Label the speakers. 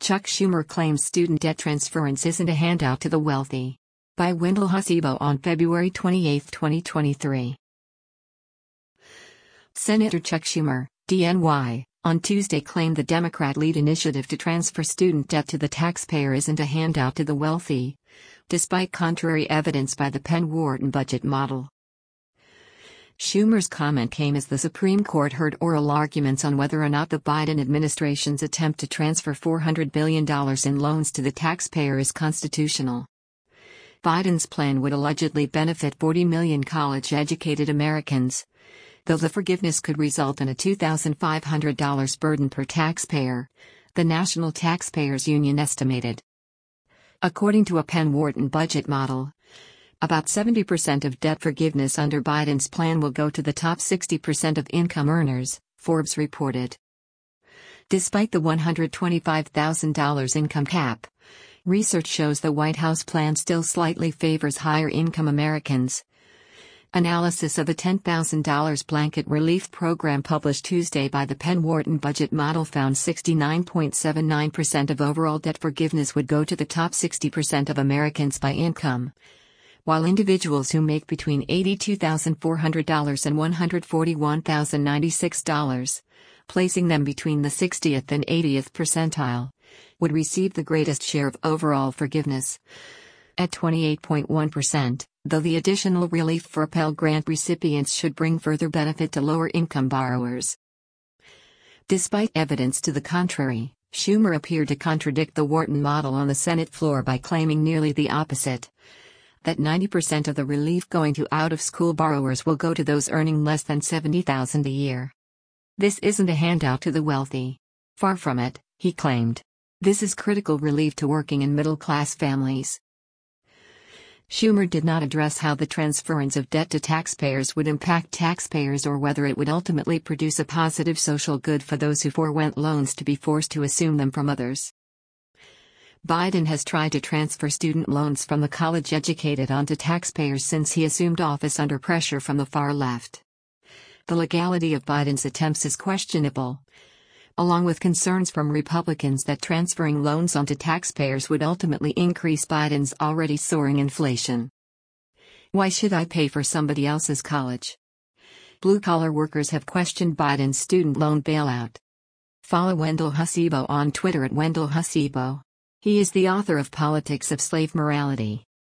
Speaker 1: Chuck Schumer claims student debt transference isn't a handout to the wealthy. By Wendell Hasibo on February 28, 2023. Senator Chuck Schumer, DNY, on Tuesday claimed the Democrat-led initiative to transfer student debt to the taxpayer isn't a handout to the wealthy, despite contrary evidence by the Penn-Wharton budget model. Schumer's comment came as the Supreme Court heard oral arguments on whether or not the Biden administration's attempt to transfer $400 billion in loans to the taxpayer is constitutional. Biden's plan would allegedly benefit 40 million college-educated Americans, though the forgiveness could result in a $2,500 burden per taxpayer, the National Taxpayers Union estimated. According to a Penn-Wharton budget model, about 70% of debt forgiveness under Biden's plan will go to the top 60% of income earners, Forbes reported. Despite the $125,000 income cap, research shows the White House plan still slightly favors higher-income Americans. Analysis of a $10,000 blanket relief program published Tuesday by the Penn-Wharton budget model found 69.79% of overall debt forgiveness would go to the top 60% of Americans by income, while individuals who make between $82,400 and $141,096, placing them between the 60th and 80th percentile, would receive the greatest share of overall forgiveness, at 28.1%, though the additional relief for Pell Grant recipients should bring further benefit to lower-income borrowers. Despite evidence to the contrary, Schumer appeared to contradict the Wharton model on the Senate floor by claiming nearly the opposite, that 90% of the relief going to out-of-school borrowers will go to those earning less than $70,000 a year. This isn't a handout to the wealthy. Far from it, he claimed. This is critical relief to working and middle-class families. Schumer did not address how the transference of debt to taxpayers would impact taxpayers or whether it would ultimately produce a positive social good for those who forewent loans to be forced to assume them from others. Biden has tried to transfer student loans from the college-educated onto taxpayers since he assumed office under pressure from the far left. The legality of Biden's attempts is questionable, along with concerns from Republicans that transferring loans onto taxpayers would ultimately increase Biden's already soaring inflation. Why should I pay for somebody else's college? Blue-collar workers have questioned Biden's student loan bailout. Follow Wendell Hasibo on Twitter at Wendell Hasibo. He is the author of Politics of Slave Morality.